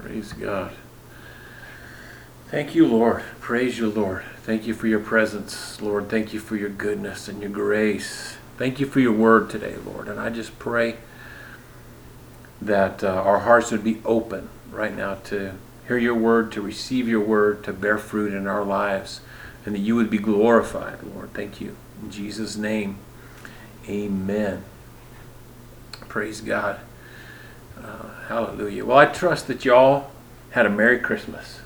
Praise God. Thank you, Lord. Praise you, Lord. Thank you for your presence, Lord. Thank you for your goodness and your grace. Thank you for your word today, Lord. And I just pray that our hearts would be open right now to hear your word, to receive your word, to bear fruit in our lives, and that you would be glorified, Lord. Thank you. In Jesus' name, amen. Praise God. Hallelujah. Well, I trust that y'all had a Merry Christmas.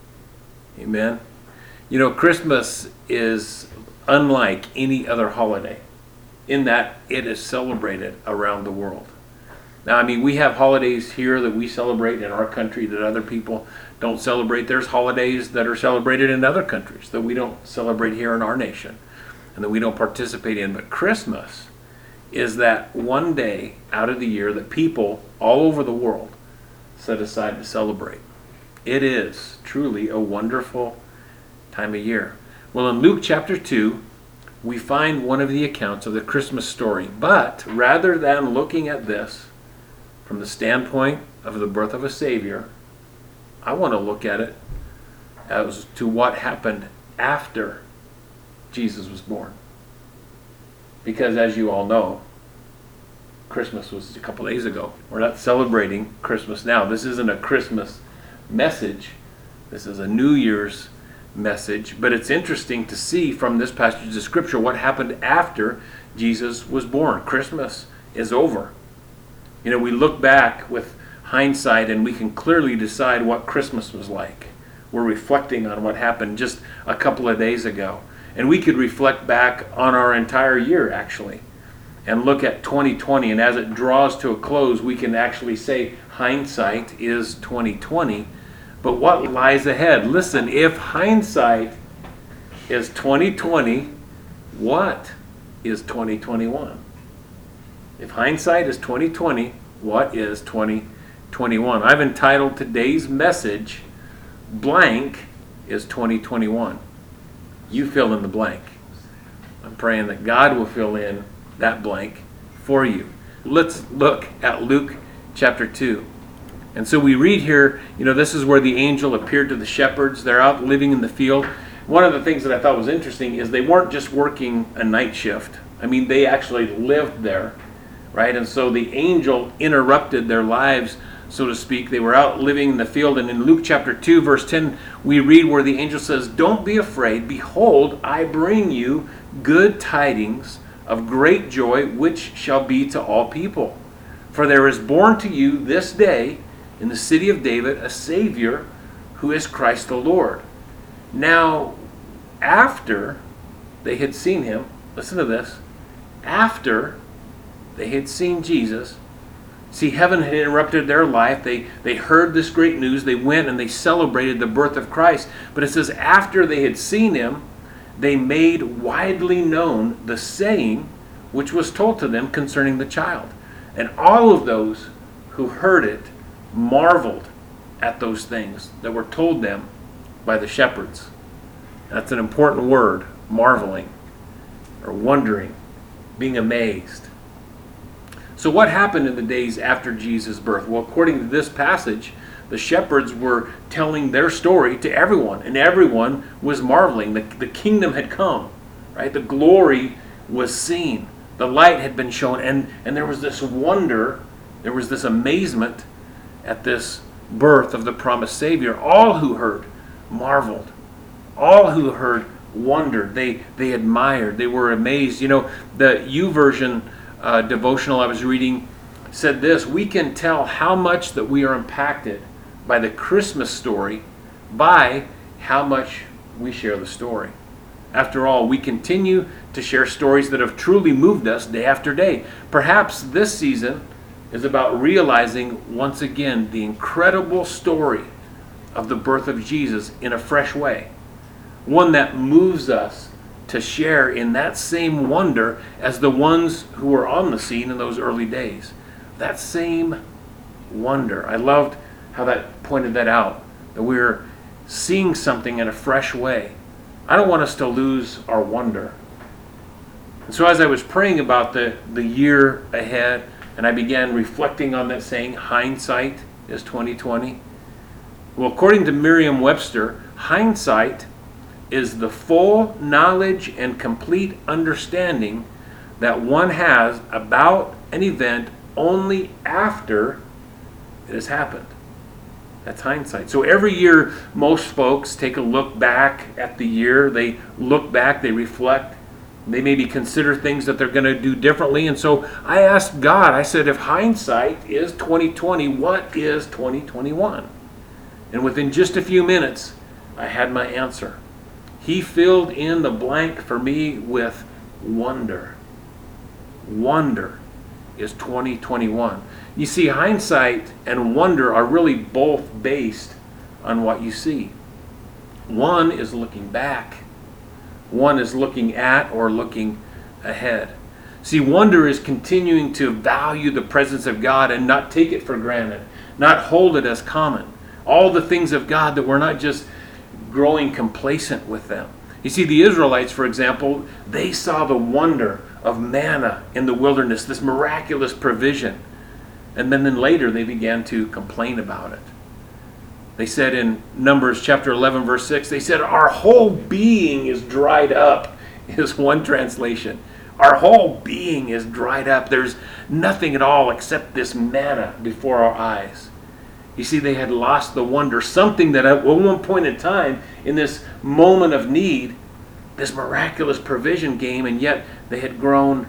Amen. You know, Christmas is unlike any other holiday in that it is celebrated around the world. Now, I mean, we have holidays here that we celebrate in our country that other people don't celebrate. There's holidays that are celebrated in other countries that we don't celebrate here in our nation and that we don't participate in. But Christmas is that one day out of the year that people all over the world set aside to celebrate. It is truly a wonderful time of year. Well, in Luke chapter 2, we find one of the accounts of the Christmas story. But rather than looking at this from the standpoint of the birth of a Savior, I want to look at it as to what happened after Jesus was born. Because as you all know, Christmas was a couple days ago. We're not celebrating Christmas now. This isn't a Christmas message. This is a New Year's message. But it's interesting to see from this passage of Scripture what happened after Jesus was born. Christmas is over. You know, we look back with hindsight and we can clearly decide what Christmas was like. We're reflecting on what happened just a couple of days ago. And we could reflect back on our entire year, actually, and look at 2020. And as it draws to a close, we can actually say hindsight is 2020. But what lies ahead? Listen, if hindsight is 2020, what is 2021? If hindsight is 2020, what is 2021? I've entitled today's message, Blank is 2021. You fill in the blank. I'm praying that God will fill in that blank for you. Let's look at Luke chapter 2. And so we read here, you know, this is where the angel appeared to the shepherds. They're out living in the field. One of the things that I thought was interesting is they weren't just working a night shift. I mean, they actually lived there, right? And so the angel interrupted their lives, so to speak. They were out living in the field. And in Luke chapter 2, verse 10, we read where the angel says, "Don't be afraid. Behold, I bring you good tidings of great joy, which shall be to all people. For there is born to you this day in the city of David a Savior, who is Christ the Lord." Now, after they had seen him, listen to this, after they had seen Jesus, see, heaven had interrupted their life. They heard this great news. They went and they celebrated the birth of Christ. But it says after they had seen him, they made widely known the saying which was told to them concerning the child. And all of those who heard it marveled at those things that were told them by the shepherds. That's an important word, marveling, or wondering, being amazed. So what happened in the days after Jesus' birth? Well, according to this passage, the shepherds were telling their story to everyone, and everyone was marveling. The kingdom had come, right? The glory was seen. The light had been shown, and there was this wonder, there was this amazement at this birth of the promised Savior. All who heard marveled. All who heard wondered. They admired. They were amazed. You know, the YouVersion devotional I was reading said this: "We can tell how much that we are impacted by the Christmas story by how much we share the story. After all, we continue to share stories that have truly moved us day after day. Perhaps this season is about realizing once again the incredible story of the birth of Jesus in a fresh way. One that moves us to share in that same wonder as the ones who were on the scene in those early days. That same wonder." I loved how that pointed that out, that we're seeing something in a fresh way. I don't want us to lose our wonder. And so as I was praying about the year ahead, and I began reflecting on that saying, hindsight is 2020, Well, according to Merriam-Webster, hindsight is the full knowledge and complete understanding that one has about an event only after it has happened. That's hindsight. So every year, most folks take a look back at the year. They look back, they reflect, they maybe consider things that they're going to do differently. And so I asked God, I said, if hindsight is 2020, what is 2021? And within just a few minutes, I had my answer. He filled in the blank for me with wonder. Wonder is 2021. You see, hindsight and wonder are really both based on what you see. One is looking back. One is looking at or looking ahead. See, wonder is continuing to value the presence of God and not take it for granted, not hold it as common. All the things of God, that we're not just growing complacent with them. You see, the Israelites, for example, they saw the wonder of manna in the wilderness, this miraculous provision. And then later they began to complain about it. They said in Numbers chapter 11, verse 6, they said, our whole being is dried up, is one translation. Our whole being is dried up. There's nothing at all except this manna before our eyes. You see, they had lost the wonder, something that at one point in time, in this moment of need, this miraculous provision came, and yet they had grown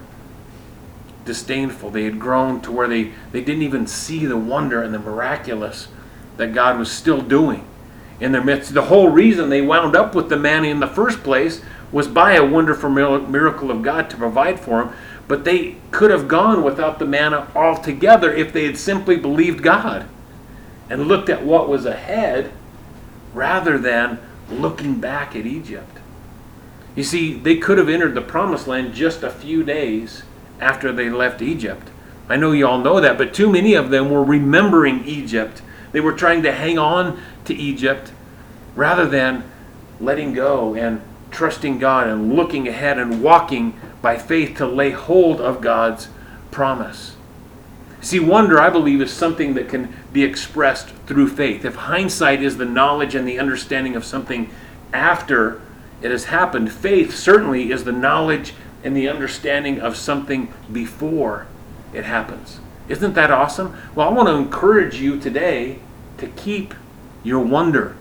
disdainful. They had grown to where they didn't even see the wonder and the miraculous that God was still doing in their midst. The whole reason they wound up with the manna in the first place was by a wonderful miracle of God to provide for them. But they could have gone without the manna altogether if they had simply believed God and looked at what was ahead rather than looking back at Egypt. You see, they could have entered the promised land just a few days after they left Egypt. I know you all know that, but too many of them were remembering Egypt. They were trying to hang on to Egypt rather than letting go and trusting God and looking ahead and walking by faith to lay hold of God's promise. See, wonder, I believe, is something that can be expressed through faith. If hindsight is the knowledge and the understanding of something after it has happened, faith certainly is the knowledge and the understanding of something before it happens. Isn't that awesome? Well, I want to encourage you today to keep your wonder.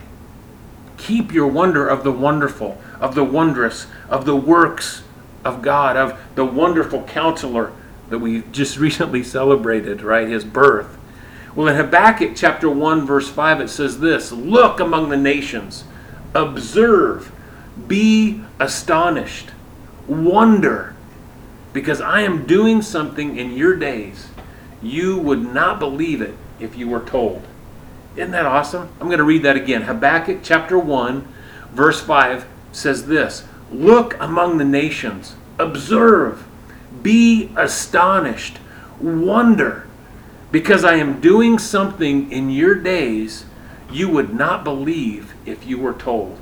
Keep your wonder of the wonderful, of the wondrous, of the works of God, of the wonderful counselor that we just recently celebrated, right? His birth. Well, in Habakkuk chapter 1, verse 5, it says this, look among the nations, observe, be astonished, wonder, because I am doing something in your days. You would not believe it if you were told. Isn't that awesome? I'm going to read that again. Habakkuk chapter 1, verse 5 says this, look among the nations, observe, be astonished, wonder, because I am doing something in your days you would not believe if you were told.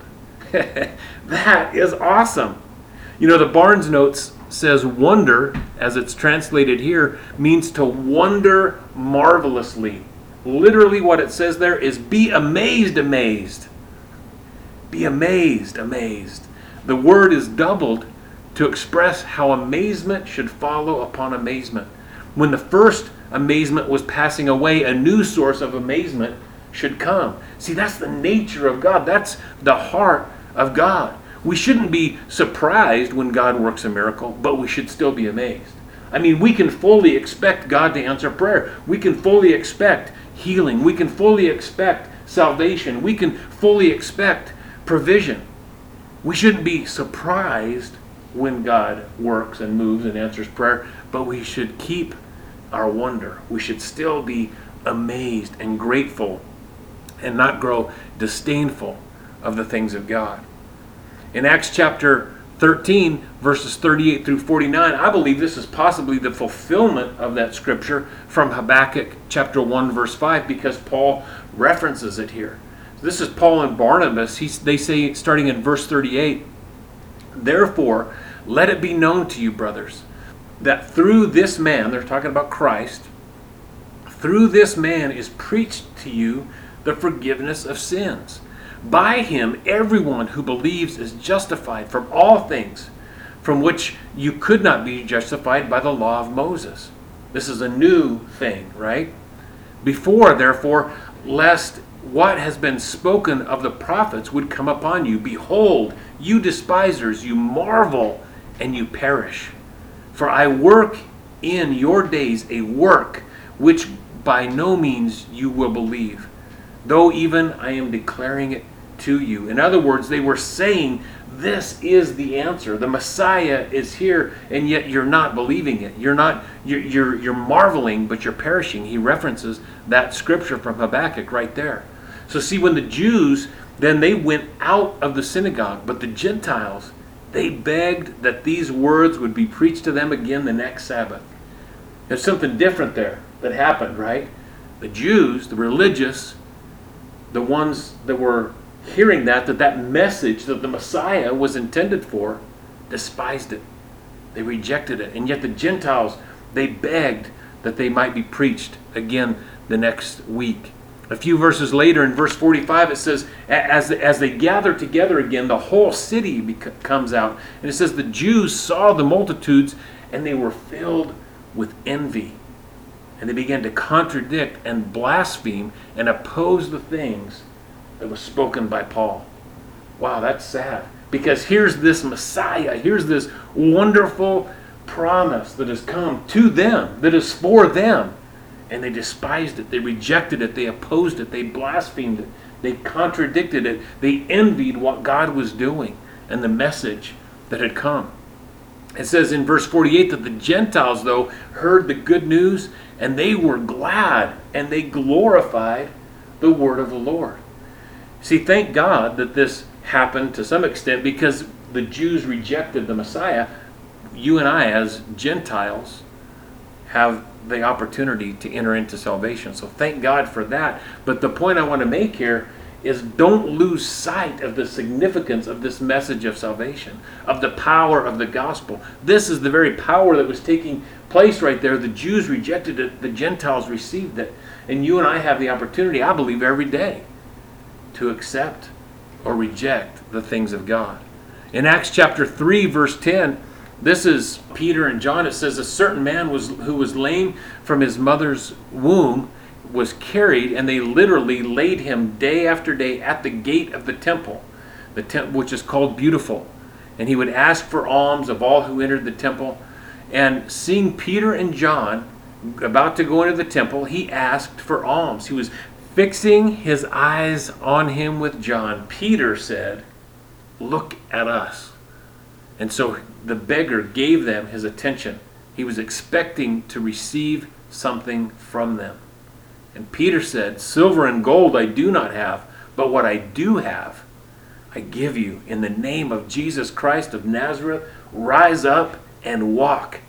That is awesome. You know, the Barnes Notes says wonder, as it's translated here, means to wonder marvelously. Literally what it says there is be amazed, amazed. Be amazed, amazed. The word is doubled to express how amazement should follow upon amazement. When the first amazement was passing away, a new source of amazement should come. See, that's the nature of God. That's the heart of God. We shouldn't be surprised when God works a miracle, but we should still be amazed. I mean, we can fully expect God to answer prayer. We can fully expect healing. We can fully expect salvation. We can fully expect provision. We shouldn't be surprised when God works and moves and answers prayer, but we should keep our wonder. We should still be amazed and grateful and not grow disdainful of the things of God. In Acts chapter 13, verses 38 through 49, I believe this is possibly the fulfillment of that scripture from Habakkuk chapter 1, verse 5, because Paul references it here. This is Paul and Barnabas. They say, starting in verse 38, therefore, let it be known to you, brothers, that through this man, they're talking about Christ, through this man is preached to you the forgiveness of sins. By him, everyone who believes is justified from all things from which you could not be justified by the law of Moses. This is a new thing, right? Before, therefore, lest what has been spoken of the prophets would come upon you. Behold, you despisers, you marvel and you perish. For I work in your days a work which by no means you will believe, though even I am declaring it to you. In other words, they were saying, this is the answer. The Messiah is here, and yet you're not believing it. You're marveling, but you're perishing. He references that scripture from Habakkuk right there. So see, when the Jews, then they went out of the synagogue, but the Gentiles, they begged that these words would be preached to them again the next Sabbath. There's something different there that happened, right? The Jews, the religious, the ones that were hearing that message that the Messiah was intended for, despised it. They rejected it. And yet the Gentiles, they begged that they might be preached again the next week. A few verses later, in verse 45, it says, as they gather together again, the whole city comes out. And it says, the Jews saw the multitudes, and they were filled with envy. And they began to contradict and blaspheme and oppose the things that was spoken by Paul. Wow, that's sad. Because here's this Messiah, here's this wonderful promise that has come to them, that is for them. And they despised it, they rejected it, they opposed it, they blasphemed it, they contradicted it, they envied what God was doing and the message that had come. It says in verse 48 that the Gentiles, though, heard the good news, and they were glad, and they glorified the word of the Lord. See, thank God that this happened to some extent, because the Jews rejected the Messiah. You and I, as Gentiles, have the opportunity to enter into salvation. So thank God for that. But the point I want to make here is, don't lose sight of the significance of this message of salvation, of the power of the gospel. This is the very power that was taking place right there. The Jews rejected it, the Gentiles received it. And you and I have the opportunity, I believe, every day to accept or reject the things of God. In Acts chapter 3, verse 10, this is Peter and John. It says, a certain man who was lame from his mother's womb was carried, and they literally laid him day after day at the gate of the temple, which is called Beautiful. And he would ask for alms of all who entered the temple. And seeing Peter and John about to go into the temple, he asked for alms. He was fixing his eyes on him with John. Peter said, look at us. And so the beggar gave them his attention. He was expecting to receive something from them. And Peter said, silver and gold I do not have, but what I do have, I give you. In the name of Jesus Christ of Nazareth, rise up and walk.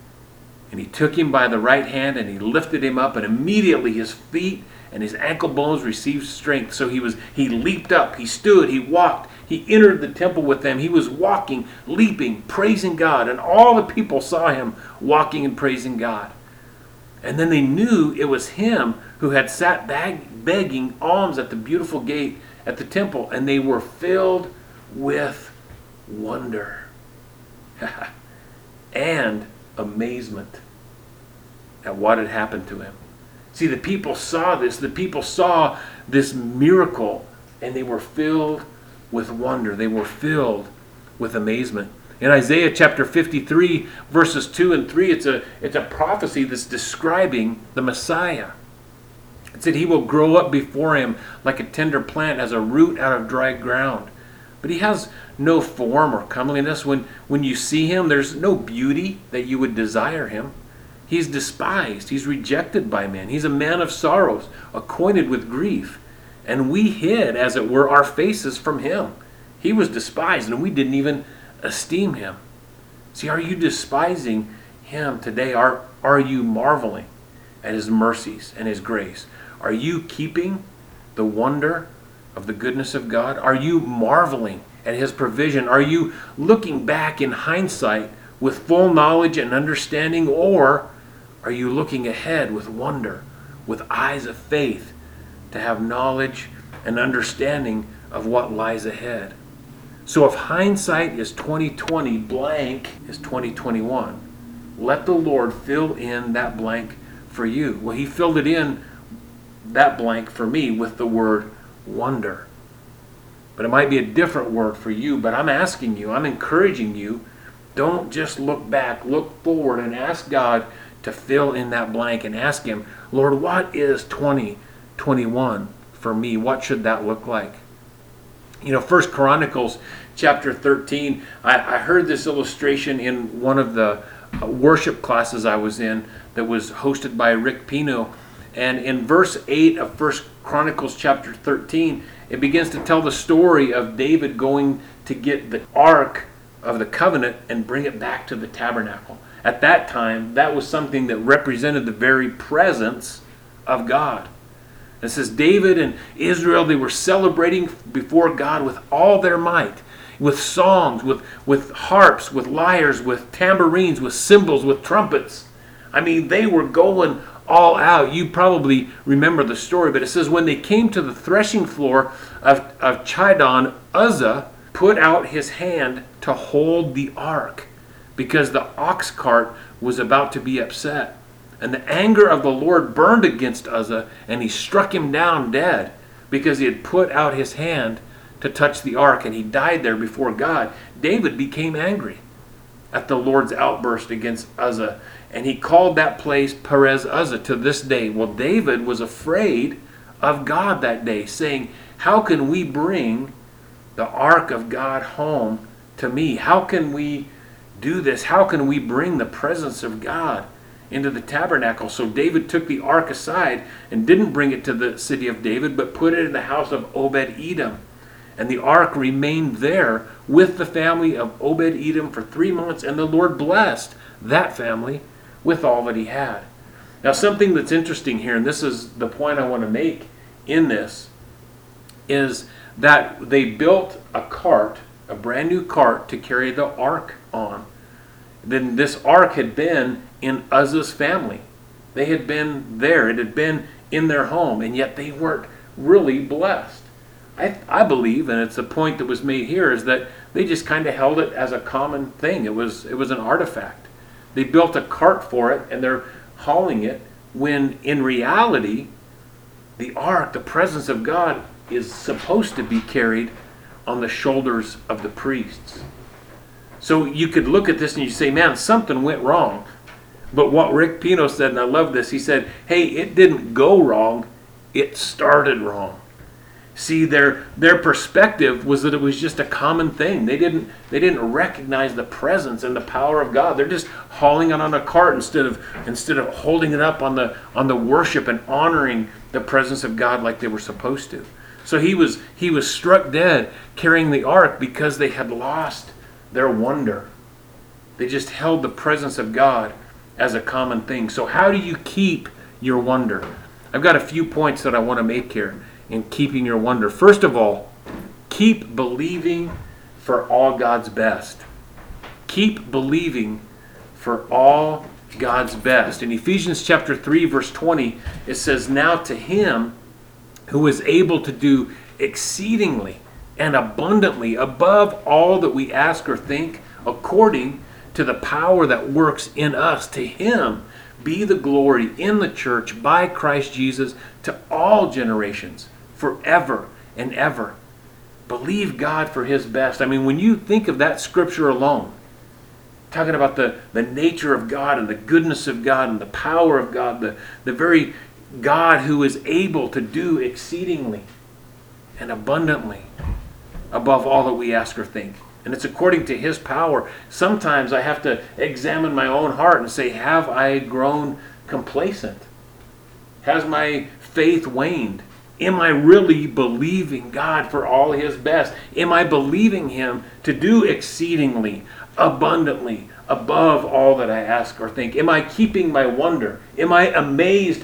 And he took him by the right hand, and he lifted him up, and immediately his feet and his ankle bones received strength. So he leaped up, he stood, he walked, he entered the temple with them. He was walking, leaping, praising God. And all the people saw him walking and praising God. And then they knew it was him who had sat begging alms at the beautiful gate at the temple. And they were filled with wonder and amazement at what had happened to him. See, the people saw this. The people saw this miracle, and they were filled with wonder. They were filled with amazement. In Isaiah chapter 53, verses 2 and 3, it's a prophecy that's describing the Messiah. It said, he will grow up before him like a tender plant, as a root out of dry ground. But he has no form or comeliness. When you see him, there's no beauty that you would desire him. He's despised. He's rejected by men. He's a man of sorrows, acquainted with grief. And we hid, as it were, our faces from him. He was despised, and we didn't even esteem him. See, are you despising him today? Are you marveling at his mercies and his grace? Are you keeping the wonder of the goodness of God? Are you marveling at his provision? Are you looking back in hindsight with full knowledge and understanding? Or are you looking ahead with wonder, with eyes of faith, to have knowledge and understanding of what lies ahead. So if hindsight is 2020, blank is 2021. Let the Lord fill in that blank for you. Well, he filled it in, that blank, for me with the word wonder. But it might be a different word for you, but I'm asking you, I'm encouraging you, don't just look back, look forward and ask God to fill in that blank and ask him, Lord, what is 2021 for me? What should that look like? You know, 1 Chronicles chapter 13, I heard this illustration in one of the worship classes I was in that was hosted by Rick Pino. And in verse 8 of 1 Chronicles chapter 13, it begins to tell the story of David going to get the Ark of the Covenant and bring it back to the tabernacle. At that time, that was something that represented the very presence of God. It says David and Israel, they were celebrating before God with all their might, with songs, with harps, with lyres, with tambourines, with cymbals, with trumpets. I mean, they were going all out. You probably remember the story, but it says when they came to the threshing floor of Chidon, Uzzah put out his hand to hold the ark because the ox cart was about to be upset. And the anger of the Lord burned against Uzzah, and he struck him down dead because he had put out his hand to touch the ark, and he died there before God. David became angry at the Lord's outburst against Uzzah, and he called that place Perez Uzzah to this day. Well, David was afraid of God that day, saying, how can we bring the ark of God home to me? How can we do this? How can we bring the presence of God into the tabernacle? So David took the ark aside and didn't bring it to the city of David, but put it in the house of Obed-Edom. And the ark remained there with the family of Obed-Edom for 3 months, and the Lord blessed that family with all that he had. Now, something that's interesting here, and this is the point I want to make in this, is that they built a cart, a brand new cart, to carry the ark on. Then this ark had been in Uzzah's family. They had been there. It had been in their home, and yet they weren't really blessed. I believe, and it's a point that was made here, is that they just kind of held it as a common thing. It was an artifact. They built a cart for it, and they're hauling it, when in reality, the ark, the presence of God, is supposed to be carried on the shoulders of the priests. So you could look at this and you say, man, something went wrong. But what Rick Pino said, and I love this, he said, hey, it didn't go wrong, it started wrong. See, their perspective was that it was just a common thing. They didn't recognize the presence and the power of God. They're just hauling it on a cart instead of holding it up on the worship and honoring the presence of God like they were supposed to. So he was struck dead carrying the ark because they had lost their wonder. They just held the presence of God as a common thing. So how do you keep your wonder? I've got a few points that I want to make here in keeping your wonder. First of all, keep believing for all God's best. Keep believing for all God's best. In Ephesians chapter 3, verse 20, it says, now to him who is able to do exceedingly and abundantly above all that we ask or think, according to the power that works in us, to him be the glory in the church by Christ Jesus to all generations, forever and ever. Believe God for his best. I mean, when you think of that scripture alone, talking about the nature of God and the goodness of God and the power of God, the very God who is able to do exceedingly and abundantly above all that we ask or think. And it's according to his power. Sometimes I have to examine my own heart and say, have I grown complacent? Has my faith waned? Am I really believing God for all his best? Am I believing him to do exceedingly, abundantly, above all that I ask or think? Am I keeping my wonder? Am I amazed?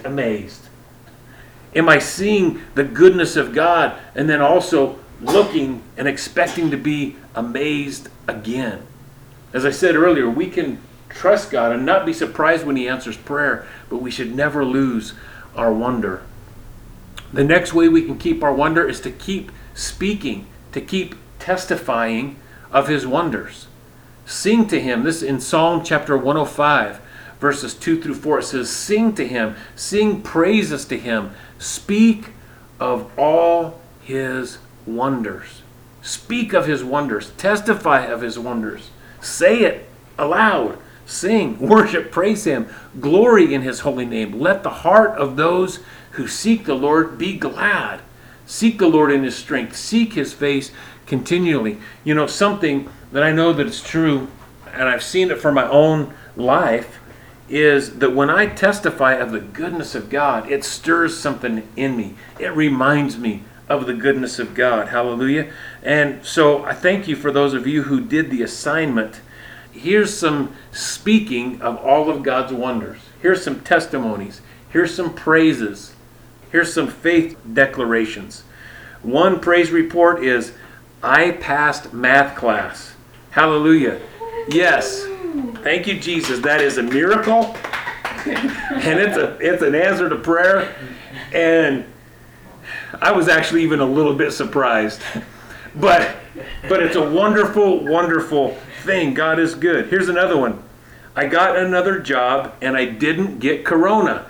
Am I seeing the goodness of God and then also looking and expecting to be amazed again? As I said earlier, we can trust God and not be surprised when he answers prayer, but we should never lose our wonder. The next way we can keep our wonder is to keep speaking, to keep testifying of his wonders. Sing to him. This in Psalm chapter 105, verses 2 through 4. It says, sing to him, sing praises to him, speak of all his wonders. Speak of his wonders, testify of his wonders. Say it aloud, sing, worship, praise him, glory in his holy name. Let the heart of those who seek the Lord be glad. Seek the Lord in his strength, seek his face continually. You know, something that I know that is true, and I've seen it for my own life, is that when I testify of the goodness of God, it stirs something in me. It reminds me of the goodness of God. Hallelujah. And so I thank you for those of you who did the assignment. Here's some speaking of all of God's wonders. Here's some testimonies. Here's some praises. Here's some faith declarations. One praise report is, I passed math class. Hallelujah. Yes. Thank you, Jesus. That is a miracle. And it's an answer to prayer. And I was actually even a little bit surprised. But it's a wonderful, wonderful thing. God is good. Here's another one. I got another job and I didn't get corona.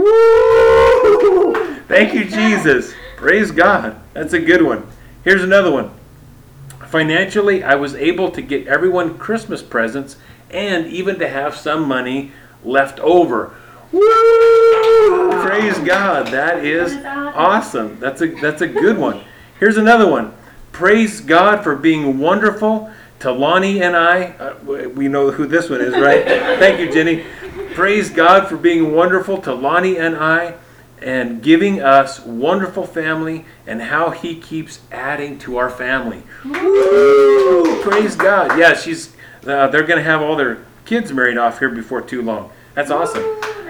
Woo! Thank you, Jesus. Praise God. That's a good one. Here's another one. Financially, I was able to get everyone Christmas presents and even to have some money left over. Woo! Praise God. That is awesome. That's a good one. Here's another one. Praise God for being wonderful to Lonnie and I. We know who this one is, right? Thank you, Jenny. Praise God for being wonderful to Lonnie and I and giving us wonderful family and how he keeps adding to our family. Woo! Praise God. Yeah, they're going to have all their kids married off here before too long. That's awesome.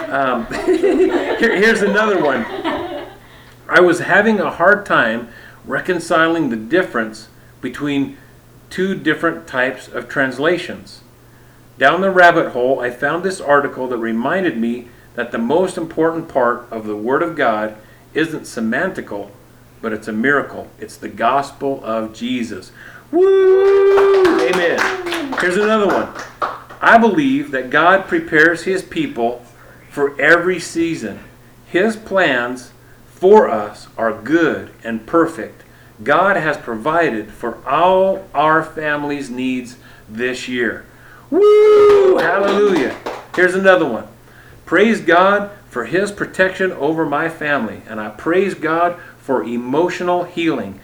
Here's another one. I was having a hard time reconciling the difference between two different types of translations. Down the rabbit hole, I found this article that reminded me that the most important part of the Word of God isn't semantical, but it's a miracle. It's the gospel of Jesus. Woo! Amen. Here's another one. I believe that God prepares his people for every season. His plans for us are good and perfect. God has provided for all our family's needs this year. Woo! Hallelujah. Here's another one. Praise God for his protection over my family. And I praise God for emotional healing.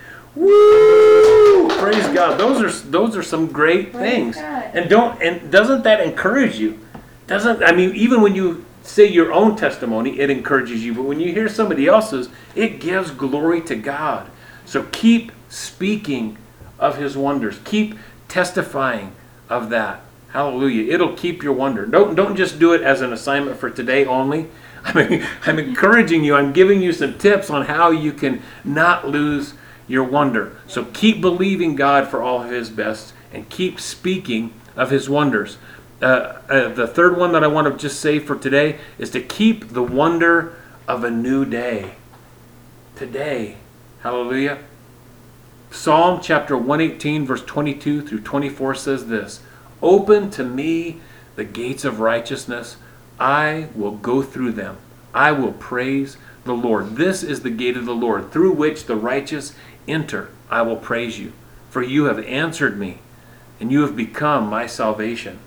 Woo! Praise God. Those are some great things. And doesn't that encourage you? Even when you say your own testimony, it encourages you. But when you hear somebody else's, it gives glory to God. So keep speaking of his wonders. Keep testifying of that. Hallelujah. It'll keep your wonder. Don't just do it as an assignment for today only. I'm encouraging you. I'm giving you some tips on how you can not lose your wonder. So keep believing God for all of his best and keep speaking of his wonders. The third one that I want to just say for today is to keep the wonder of a new day. Today. Hallelujah. Psalm chapter 118 verse 22 through 24 says this. Open to me the gates of righteousness. I will go through them. I will praise the Lord. This is the gate of the Lord, through which the righteous enter. I will praise you, for you have answered me, and you have become my salvation.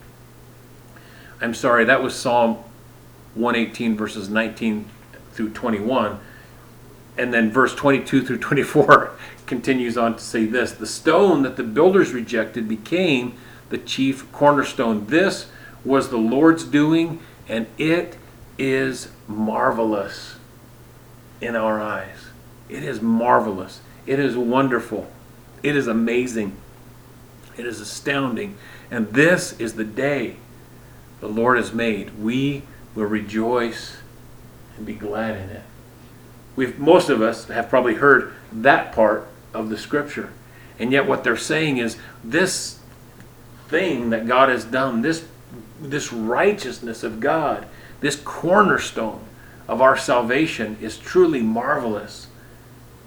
I'm sorry, that was Psalm 118 verses 19 through 21. And then verse 22 through 24 continues on to say this. The stone that the builders rejected became the chief cornerstone. This was the Lord's doing, and it is marvelous in our eyes. It is marvelous. It is wonderful. It is amazing. It is astounding. And this is the day the Lord has made. We will rejoice and be glad in it. Most of us have probably heard that part of the scripture. And yet what they're saying is this thing that God has done, this righteousness of God, this cornerstone of our salvation is truly marvelous.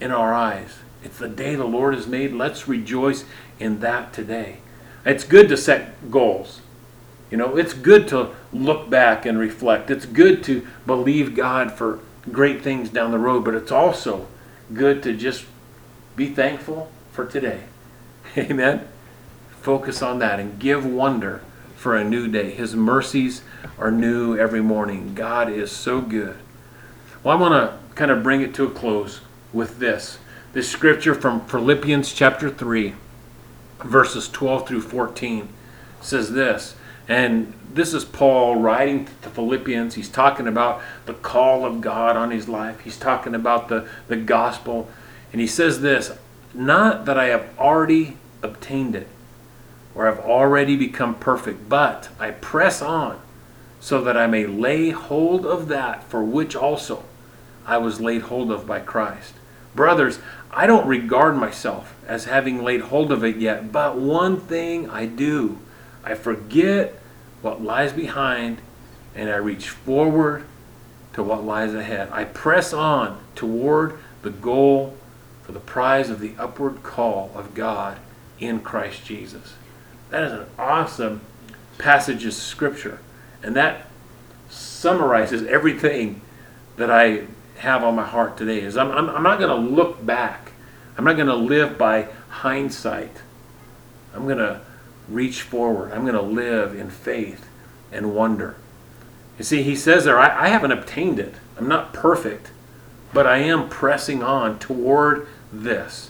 in our eyes. It's the day the Lord has made. Let's rejoice in that today. It's good to set goals. It's good to look back and reflect. It's good to believe God for great things down the road, but it's also good to just be thankful for today. Amen? Focus on that and give wonder for a new day. His mercies are new every morning. God is so good. Well, I want to kind of bring it to a close with this scripture from Philippians chapter 3, verses 12 through 14 says this. And this is Paul writing to Philippians. He's talking about the call of God on his life. He's talking about the gospel. And he says this, not that I have already obtained it or have already become perfect, but I press on so that I may lay hold of that for which also I was laid hold of by Christ. Brothers, I don't regard myself as having laid hold of it yet, but one thing I do. I forget what lies behind and I reach forward to what lies ahead. I press on toward the goal for the prize of the upward call of God in Christ Jesus. That is an awesome passage of Scripture. And that summarizes everything that I have on my heart today. Is I'm not going to look back. I'm not going to live by hindsight. I'm going to reach forward. I'm going to live in faith and wonder. You see, he says there, I haven't obtained it. I'm not perfect, but I am pressing on toward this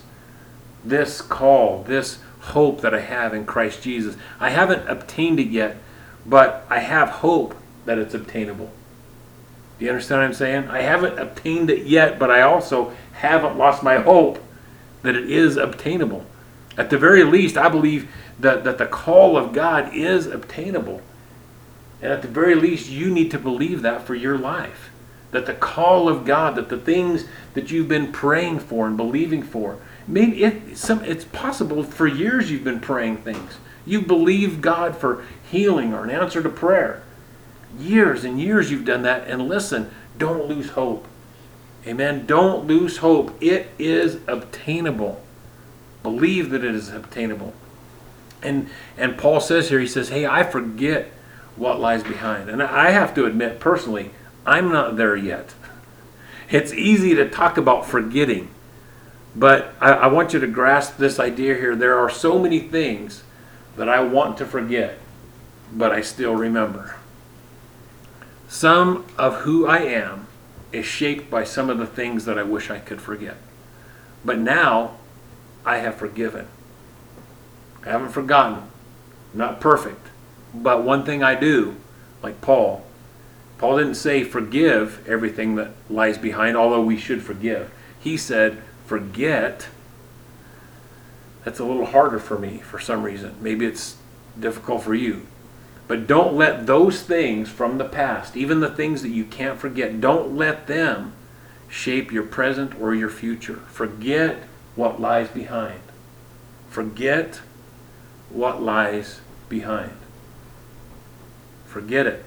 call, this hope that I have in Christ Jesus. I haven't obtained it yet, but I have hope that it's obtainable. Do you understand what I'm saying? I haven't obtained it yet, but I also haven't lost my hope that it is obtainable. At the very least, I believe that the call of God is obtainable. And at the very least, you need to believe that for your life. That the call of God, that the things that you've been praying for and believing for, maybe it's possible for years you've been praying things. You believe God for healing or an answer to prayer. Years and years you've done that. And listen, don't lose hope. Amen. Don't lose hope. It is obtainable. Believe that it is obtainable. And Paul says here, he says, hey, I forget what lies behind. And I have to admit personally, I'm not there yet. It's easy to talk about forgetting, but I want you to grasp this idea here. There are so many things that I want to forget, but I still remember. Some of who I am is shaped by some of the things that I wish I could forget. But now I have forgiven. I haven't forgotten. I'm not perfect. But one thing I do, like Paul didn't say forgive everything that lies behind, although we should forgive. He said forget. That's a little harder for me for some reason. Maybe it's difficult for you. But don't let those things from the past, even the things that you can't forget, don't let them shape your present or your future. Forget what lies behind. Forget what lies behind. Forget it.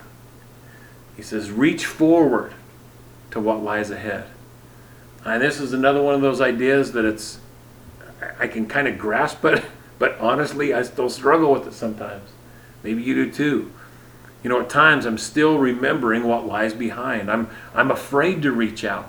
He says, reach forward to what lies ahead. And this is another one of those ideas that I can kind of grasp it, but honestly, I still struggle with it sometimes. Maybe you do too. At times I'm still remembering what lies behind. I'm afraid to reach out.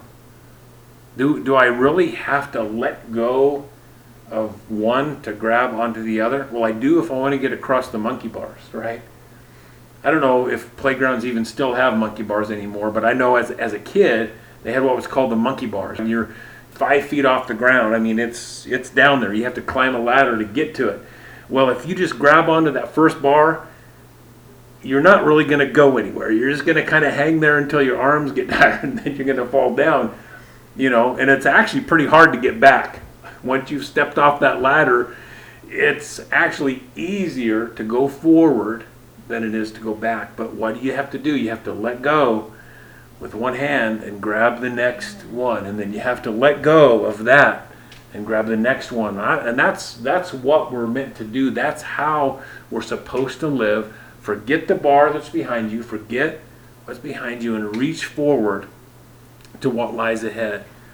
Do I really have to let go of one to grab onto the other? Well, I do if I want to get across the monkey bars, right? I don't know if playgrounds even still have monkey bars anymore, but I know as a kid, they had what was called the monkey bars. And you're 5 feet off the ground. I mean, it's down there. You have to climb a ladder to get to it. Well, if you just grab onto that first bar, you're not really going to go anywhere. You're just going to kind of hang there until your arms get tired, and then you're going to fall down. And it's actually pretty hard to get back. Once you've stepped off that ladder, it's actually easier to go forward than it is to go back. But what do you have to do? You have to let go with one hand and grab the next one, and then you have to let go of that and grab the next one. And that's what we're meant to do. That's how we're supposed to live. Forget the bar that's behind you. Forget what's behind you and reach forward to what lies ahead.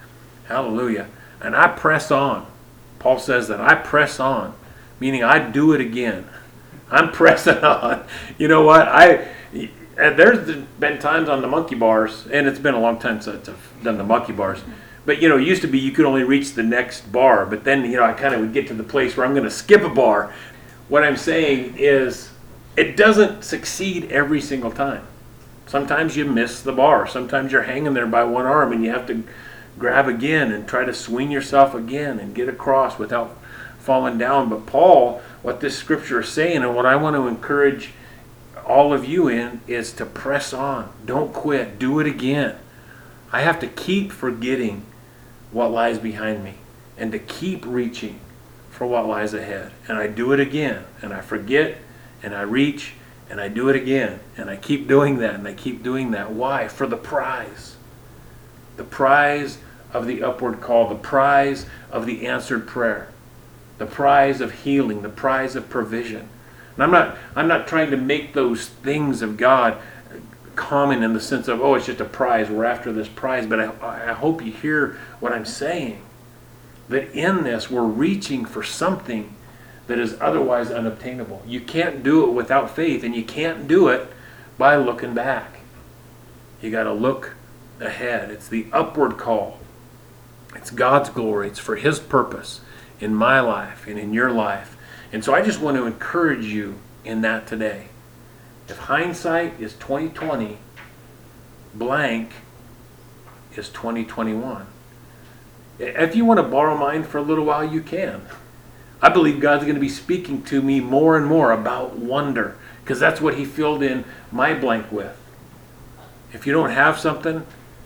Hallelujah. And I press on. Paul says that I press on, meaning I do it again. I'm pressing on. You know what? There's been times on the monkey bars, and it's been a long time since I've done the monkey bars. But it used to be you could only reach the next bar. But then I kind of would get to the place where I'm going to skip a bar. What I'm saying is, it doesn't succeed every single time. Sometimes you miss the bar. Sometimes you're hanging there by one arm and you have to grab again and try to swing yourself again and get across without falling down. But Paul, what this scripture is saying, and what I want to encourage all of you in, is to press on. Don't quit. Do it again. I have to keep forgetting what lies behind me and to keep reaching for what lies ahead. And I do it again. And I forget and I reach and I do it again. And I keep doing that and I keep doing that. Why? For the prize. The prize of the upward call. The prize of the answered prayer. The prize of healing. The prize of provision. And I'm not trying to make those things of God common in the sense of, it's just a prize, we're after this prize. But I hope you hear what I'm saying. That in this, we're reaching for something that is otherwise unobtainable. You can't do it without faith, and you can't do it by looking back. You got to look ahead. It's the upward call. It's God's glory. It's for His purpose in my life and in your life. And so I just want to encourage you in that today. If hindsight is 2020, blank is 2021. If you want to borrow mine for a little while, you can. I believe God's going to be speaking to me more and more about wonder, because that's what He filled in my blank with. If you don't have something,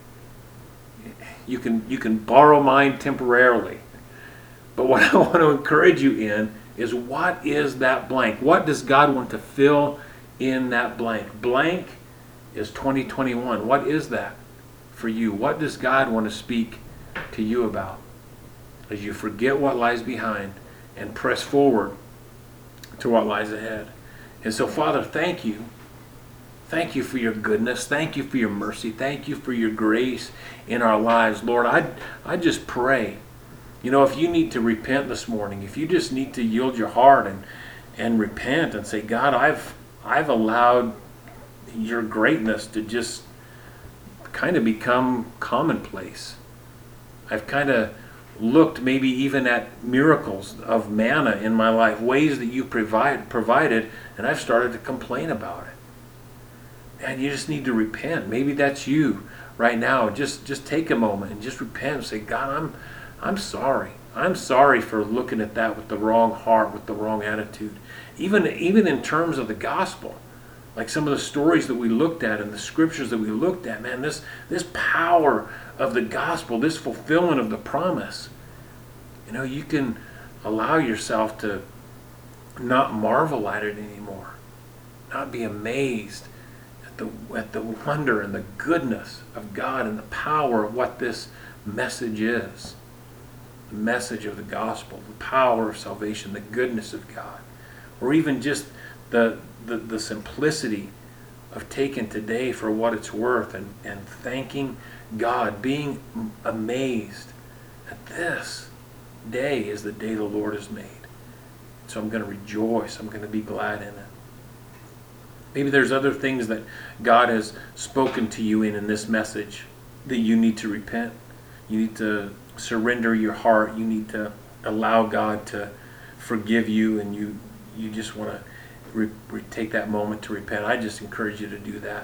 you can borrow mine temporarily. But what I want to encourage you in is, what is that blank? What does God want to fill in that blank? Blank is 2021. What is that for you? What does God want to speak to you about as you forget what lies behind and press forward to what lies ahead? And so, Father, thank you. Thank you for your goodness. Thank you for your mercy. Thank you for your grace in our lives. Lord, I just pray, if you need to repent this morning, if you just need to yield your heart and repent and say, God, I've allowed your greatness to just kind of become commonplace. I've kind of looked maybe even at miracles of manna in my life, ways that you provided, and I've started to complain about it. And you just need to repent. Maybe that's you right now. Just take a moment and just repent and say, God, I'm sorry. I'm sorry for looking at that with the wrong heart, with the wrong attitude. Even in terms of the gospel, like some of the stories that we looked at and the scriptures that we looked at, man, this power of the gospel, this fulfillment of the promise, you can allow yourself to not marvel at it anymore, not be amazed at the wonder and the goodness of God and the power of what this message is. The message of the gospel, the power of salvation, the goodness of God, or even just the simplicity of taking today for what it's worth and thanking God, being amazed that this day is the day the Lord has made. So I'm going to rejoice. I'm going to be glad in it. Maybe there's other things that God has spoken to you in this message that you need to repent. You need to surrender your heart. You need to allow God to forgive you, and you just want to take that moment to repent. I just encourage you to do that.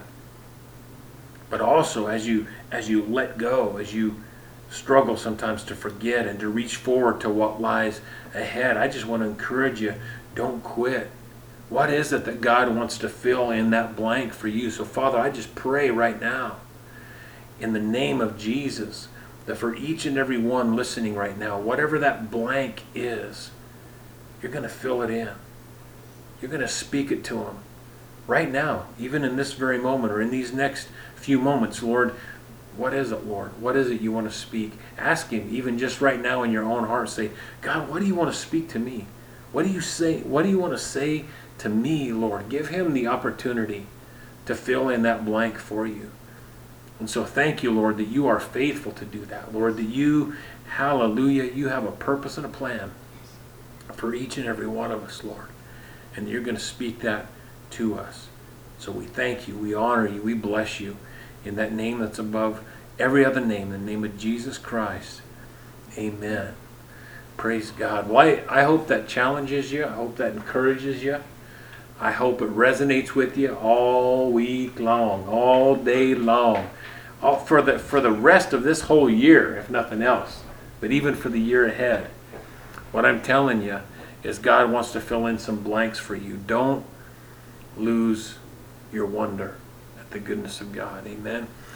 But also, as you let go, as you struggle sometimes to forget and to reach forward to what lies ahead, I just want to encourage you, don't quit. What is it that God wants to fill in that blank for you? So, Father, I just pray right now, in the name of Jesus, that for each and every one listening right now, whatever that blank is, you're going to fill it in. You're going to speak it to them right now, even in this very moment or in these next few moments. Lord, what is it, Lord? What is it you want to speak? Ask Him, even just right now in your own heart. Say, God, what do you want to speak to me? What do you say? What do you want to say to me, Lord? Give Him the opportunity to fill in that blank for you. And so thank you, Lord, that you are faithful to do that. Lord, that you, hallelujah, you have a purpose and a plan for each and every one of us, Lord. And you're going to speak that to us. So we thank you, we honor you, we bless you in that name that's above every other name, the name of Jesus Christ. Amen. Praise God. Well, I hope that challenges you. I hope that encourages you. I hope it resonates with you all week long, all day long, for the rest of this whole year, if nothing else, but even for the year ahead. What I'm telling you is God wants to fill in some blanks for you. Don't lose your wonder at the goodness of God. Amen.